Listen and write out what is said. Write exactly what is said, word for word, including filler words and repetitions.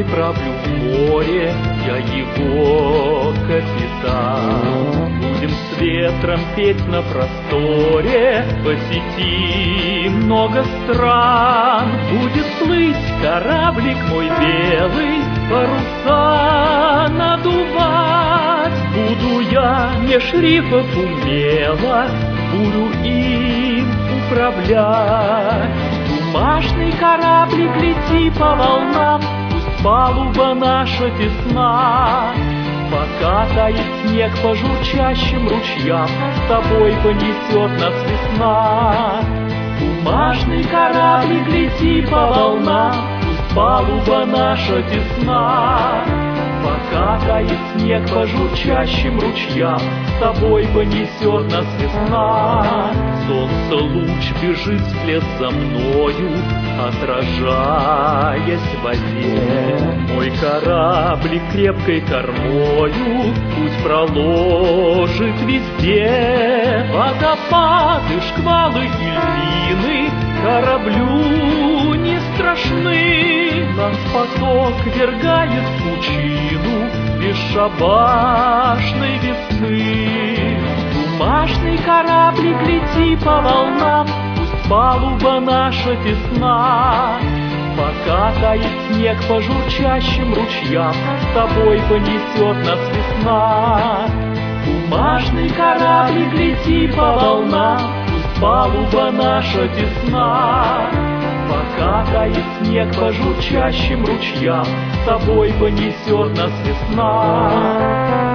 отправлю в море, я его капитан. Будем с ветром петь на просторе, посетим много стран. Будет плыть кораблик мой белый, паруса надувать. Буду я меж рифов умело бурю им управлять. Бумажный кораблик, лети по волнам, пусть палуба наша тесна. Пока тает снег по журчащим ручьям, с тобой понесет нас весна. Бумажный кораблик, лети по волнам, пусть палуба наша тесна. Пока тает снег по журчащим ручьям, с тобой понесет нас весна. Солнце луч бежит вслед за мною, отражаясь в воде. Мой кораблик крепкой кормою путь проложит везде. Водопады, шквалы и льдины кораблю не страшны. Нас поток вергает в пучину бесшабашной весны. Бумажный кораблик, лети по волнам, пусть палуба наша тесна. Пока тает снег по журчащим ручьям, с тобой понесет нас весна. Бумажный кораблик, лети по волнам, пусть палуба наша тесна. Пока тает снег по журчащим ручьям, с тобой понесет нас весна.